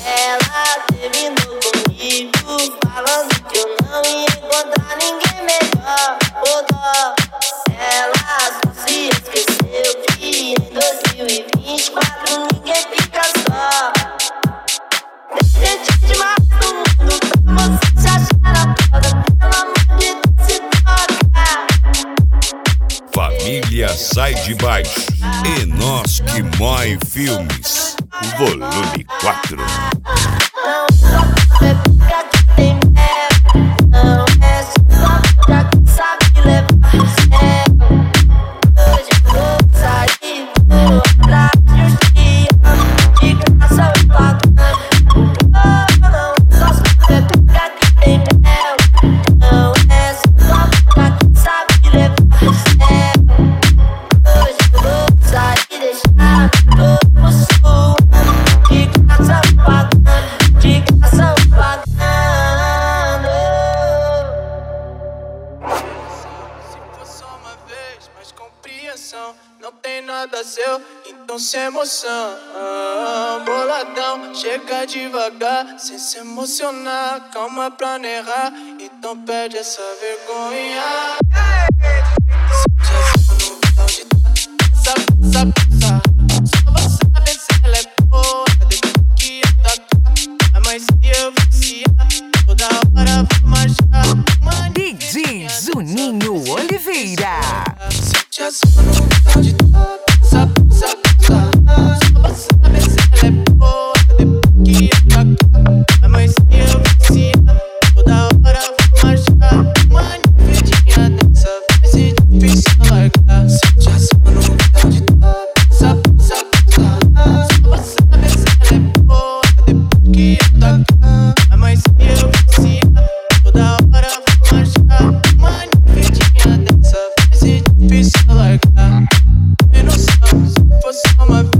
Ela terminou comigo, falando que eu não ia encontrar ninguém melhor. Ô dó, ela se esqueceu que em 2024 ninguém fica só. Tem gente demais no mundo pra você se achar a foda. Pelo amor de Deus, se toca. Família Sai de Baixo, Enoch Moi Filmes, volume 4. Não só você fica que tem mel. Não é só fica que sabe levar pro céu. Hoje vou sair, vou atrás de uns que amam de graça eu pagando. Não só você fica que tem mel. Não é só fica que sabe levar pro céu. Hoje vou sair e deixar todo suando. De graça eu pagando, de graça eu pagando. Se for só uma vez, mais compreensão. Não tem nada seu, então sem emoção. Boladão, chega devagar, sem se emocionar. Calma pra não errar, então perde essa vergonha. Só você sabe se ela é boa, depois que atacar. Mas se eu viciar, toda hora vou marchar. DJ Juninho Oliveira. Sente a sua vontade de tocar. Só você sabe se ela é boa, depois que atacar. Mas se eu viciar, toda hora vou marchar. Mano, verdinha dessa vez é difícil largar. Sente a sua vontade de tocar. Só você sabe se ela é boa, depois que atacar. Mas se eu viciar, toda hora vou marchar. Mano, verdinha dessa vez é difícil largar. Tem noção, se fosse uma